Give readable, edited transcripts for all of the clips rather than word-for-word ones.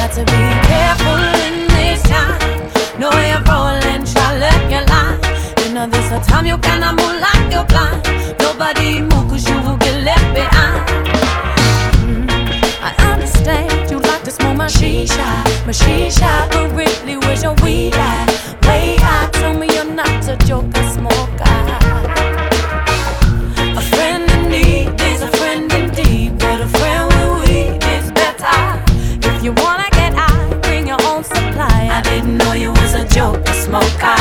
got to be careful in this time. Know you're rolling, try let your line. You know this a time you cannot move like you're blind. Nobody move cause you will get left behind. I understand you like to smoke my shisha, but really where's your weed at? Way out, tell me you're not a joke, a smoker. A friend in need is a friend indeed, but a friend with weed is better. If you wanna get high, bring your own supply. I didn't know you was a joke, a smoker.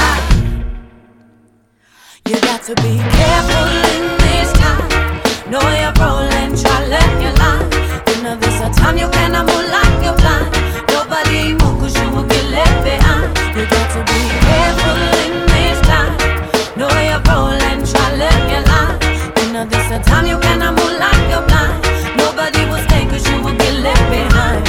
You got to be careful in this time. Know you're rolling, try let your line. You know this a time you cannot move like you're blind. Nobody move cause you will get left behind. You got to be careful in this time. Know you're rolling, try let your line. You know this a time you cannot move like you're blind. Nobody will stay cause you will get left behind.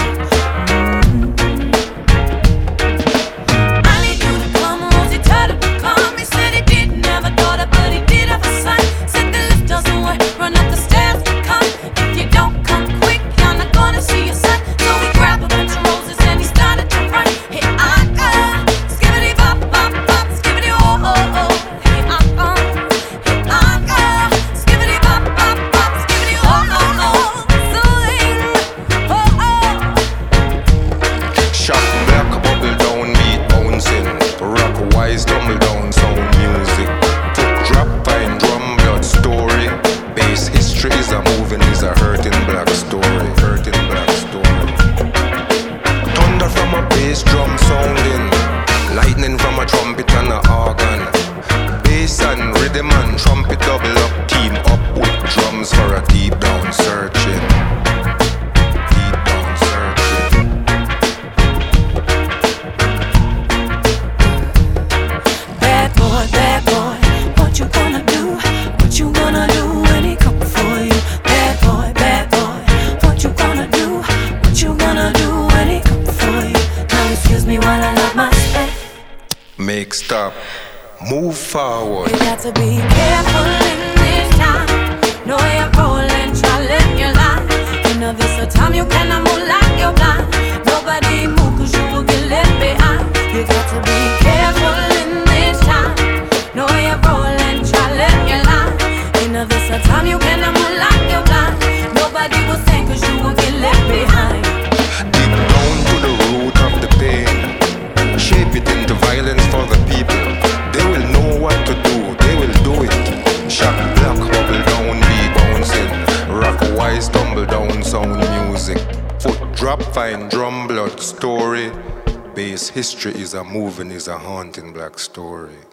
I need you to come on, he tried to become. He said he didn't have a daughter, but he did have a son. Said the lift doesn't work, run up the stairs to come. If you don't come quick, you're not gonna see your son. So he grabbed a bunch of roses and he started to run. Hey, skibbity bop bop bop, skibbity oh oh oh. Hey, skibbity bop bop bop, skibbity oh oh oh. Swing, oh oh. Shock black, bubble down, beat bouncing. Rock wise, tumble down, sound music. Foot drop, fine drum, blood story. Bass history is a moving, is a hurting black story. Hurting black story. Thunder from a bass drum sounding. Lightning from a trumpet and a organ. Bass and rhythm and trumpet double up. Team up with drums for a deep down searching. Deep down searching. Bad boy, what you gonna do? What you gonna do when he come for you? Bad boy, what you gonna do? What you gonna do when he come for you? Now excuse me while I love my step. Make stop. Move forward. You got to be careful in this time. Know you're rolling, try let your line. You know this a time you cannot move like you're blind. Nobody move cause you will get left behind. You got to be careful in this time. Know you're rolling, try let your line. You know this a time you cannot move like you're blind. Nobody will stand cause you will get left behind. Deep down to the root of the pain. Shape it into violence for the people. They will know what to do, they will do it. Shock black, bubble down, beat bouncing. Rock wise, tumble down, sound music. Foot drop, fine drum, blood story. Bass history is a moving, is a haunting black story.